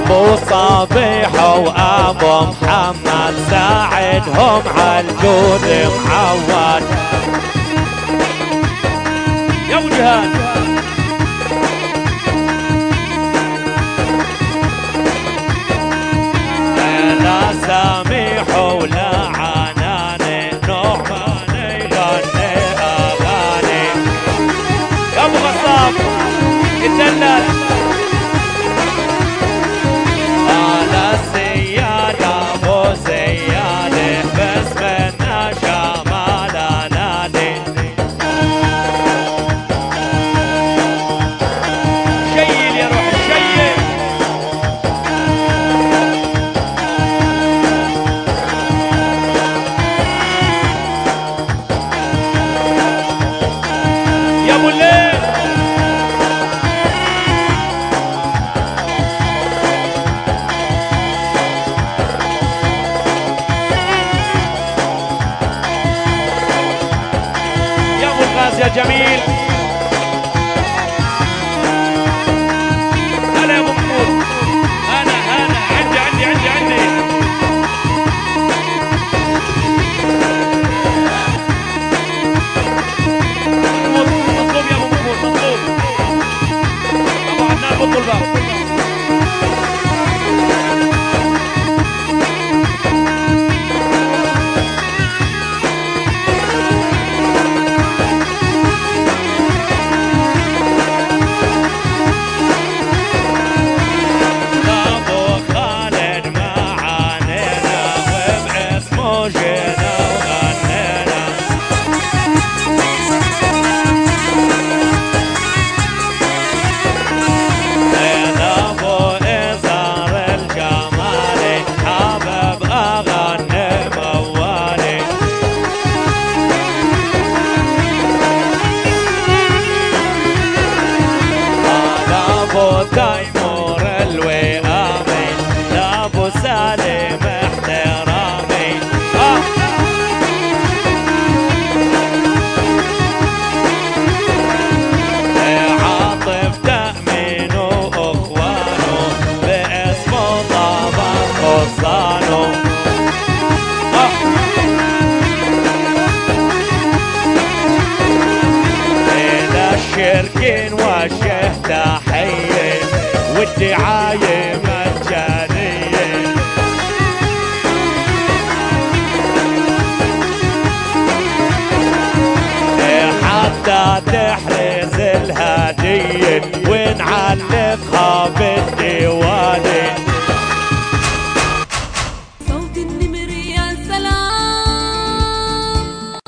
ابو صبيح وابو محمد ساعدهم عالجود معود. يا ابو جهاد لا سميح ولا عناني نعمان يغني اغاني. يا ابو غصاب يتدلل على السيادة ابو زيادة بس منا شمال نادي. شيل يا روح شيل. يا ابو الليل يا جميل. هلا يا ابو محمود. انا عندي مطلوب يا ابو محمود مطلوب. ابو عدنان بطل بقى. تيمور الوئامي لابو سالم احترامي. عاطف تأمين واخوانه باسمه طابت خصانه. الى الشركين وجه تحيه والدعاية مجانية. حتى تحرز الهدية ونعلقها بالديواني.